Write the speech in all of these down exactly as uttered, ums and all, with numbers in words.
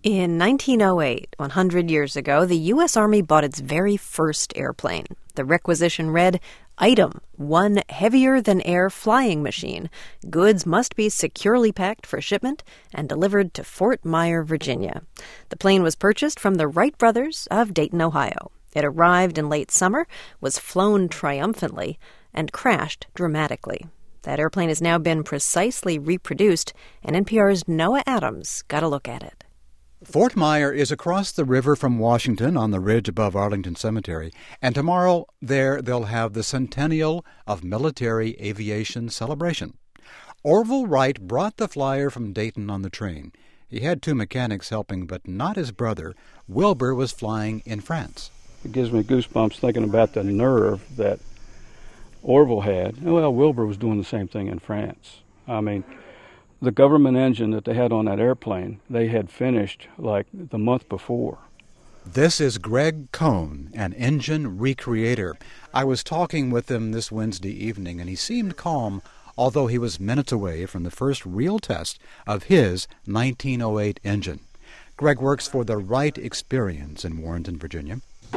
In nineteen oh eight, one hundred years ago, the U S Army bought its very first airplane. The requisition read, "Item, one heavier-than-air flying machine. Goods must be securely packed for shipment and delivered to Fort Myer, Virginia." The plane was purchased from the Wright brothers of Dayton, Ohio. It arrived in late summer, was flown triumphantly, and crashed dramatically. That airplane has now been precisely reproduced, and N P R's Noah Adams got a look at it. Fort Myer is across the river from Washington on the ridge above Arlington Cemetery, and tomorrow there they'll have the Centennial of Military Aviation celebration. Orville Wright brought the flyer from Dayton on the train. He had two mechanics helping, but not his brother. Wilbur was flying in France. It gives me goosebumps thinking about the nerve that Orville had. Well, Wilbur was doing the same thing in France. I mean, the government engine that they had on that airplane, they had finished like the month before. This is Greg Cohn, an engine recreator. I was talking with him this Wednesday evening, and he seemed calm, although he was minutes away from the first real test of his nineteen oh eight engine. Greg works for the Wright Experience in Warrenton, Virginia.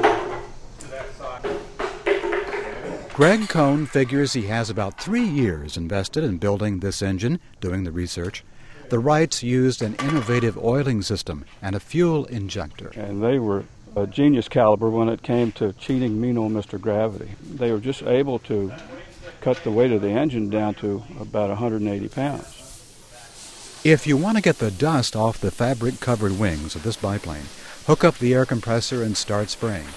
Greg Cohn figures he has about three years invested in building this engine, doing the research. The Wrights used an innovative oiling system and a fuel injector. And they were a genius caliber when it came to cheating me no Mister Gravity. They were just able to cut the weight of the engine down to about one hundred eighty pounds. If you want to get the dust off the fabric-covered wings of this biplane, hook up the air compressor and start spraying.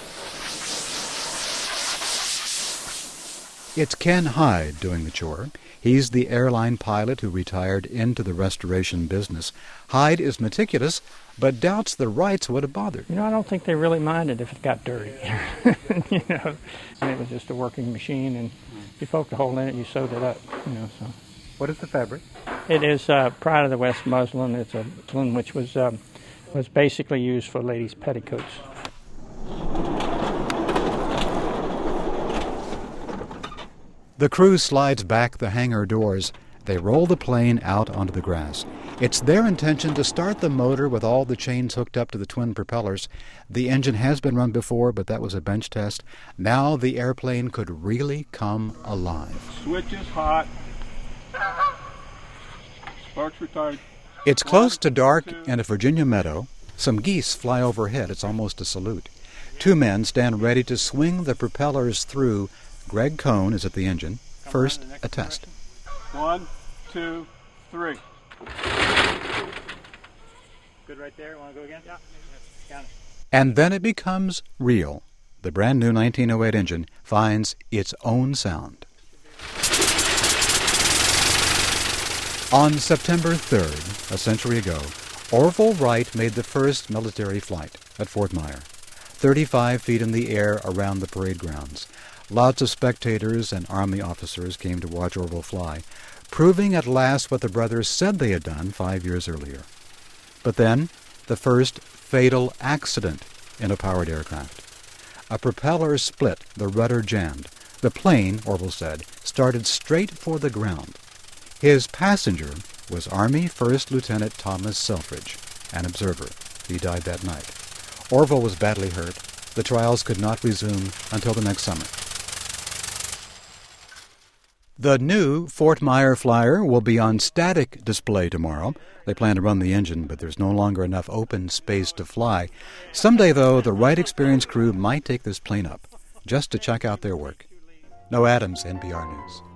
It's Ken Hyde doing the chore. He's the airline pilot who retired into the restoration business. Hyde is meticulous, but doubts the Wrights would have bothered. You know, I don't think they really minded if it got dirty. you know, and it was just a working machine, and you poked a hole in it, you sewed it up. You know, so. What is the fabric? It is uh, Pride of the West muslin. It's a muslin which was um, was basically used for ladies' petticoats. The crew slides back the hangar doors. They roll the plane out onto the grass. It's their intention to start the motor with all the chains hooked up to the twin propellers. The engine has been run before, but that was a bench test. Now the airplane could really come alive. Switch is hot. Sparks retarded. It's close to dark in a Virginia meadow. Some geese fly overhead. It's almost a salute. Two men stand ready to swing the propellers through. Greg Cohn is at the engine. First, a test. One, two, three. Good right there. Want to go again? Yeah. Count it. And then it becomes real. The brand new nineteen oh eight engine finds its own sound. On September third, a century ago, Orville Wright made the first military flight at Fort Myer, thirty-five feet in the air around the parade grounds. Lots of spectators and Army officers came to watch Orville fly, proving at last what the brothers said they had done five years earlier. But then, the first fatal accident in a powered aircraft. A propeller split, the rudder jammed. The plane, Orville said, started straight for the ground. His passenger was Army First Lieutenant Thomas Selfridge, an observer. He died that night. Orville was badly hurt. The trials could not resume until the next summer. The new Fort Myer Flyer will be on static display tomorrow. They plan to run the engine, but there's no longer enough open space to fly. Someday, though, the Wright Experience crew might take this plane up, just to check out their work. Noah Adams, N P R News.